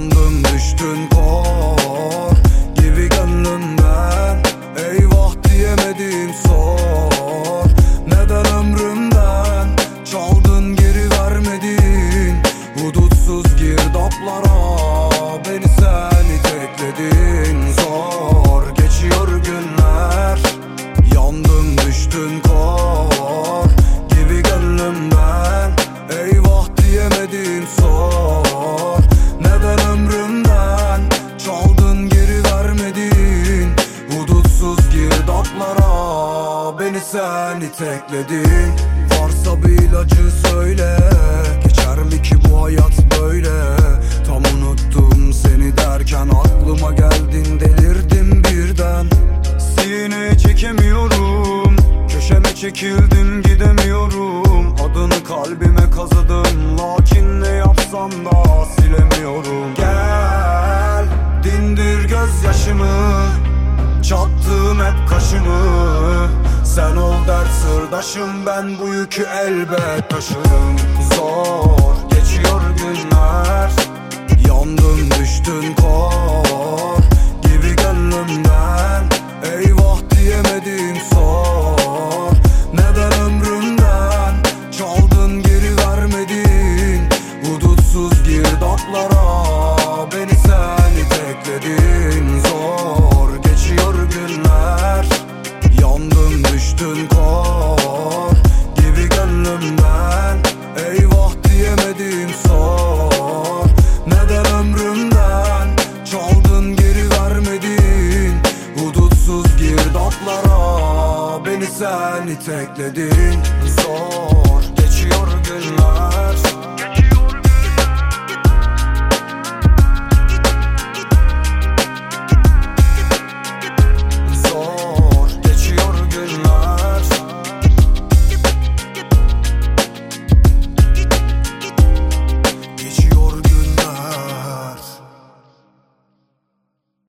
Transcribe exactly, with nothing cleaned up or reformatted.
Yandım düştün kor gibi gönlümden. Eyvah diyemedim sor. Neden ömrümden çaldın geri vermedin? Hudutsuz girdaplara beni sen itekledin. Zor geçiyor günler. Yandım düştün kor gibi gönlümden. Eyvah diyemedim sor. Neden ömrümden çaldın geri vermedin? Hudutsuz girdaplara beni sen itekledin. Varsa bir ilacı söyle, geçer mi ki bu hayat böyle? Tam unuttum seni derken aklıma geldin, delirdim birden. Sineye çekemiyorum, köşeme çekildim gidemiyorum. Adını kalbime kazıdım, lakin ne yapsam da silemiyorum. Gel dindir gözyaşımı, çattım hep kaşımı. Sen ol dert sırdaşım, ben bu yükü elbet taşırım. Zor geçiyor günler. Yandım düştün kor gibi gönlümden. Eyvah diyemedim sor. Neden ömrümden çaldın geri vermedin? Hudutsuz girdaplara beni sen itekledin. Zor geçiyor günler. Yandım düştün kor gibi gönlümden. Eyvah diyemedim sor. Neden ömrümden çaldın geri vermedin? Hudutsuz girdaplara beni sen itekledin. Zor geçiyor günler.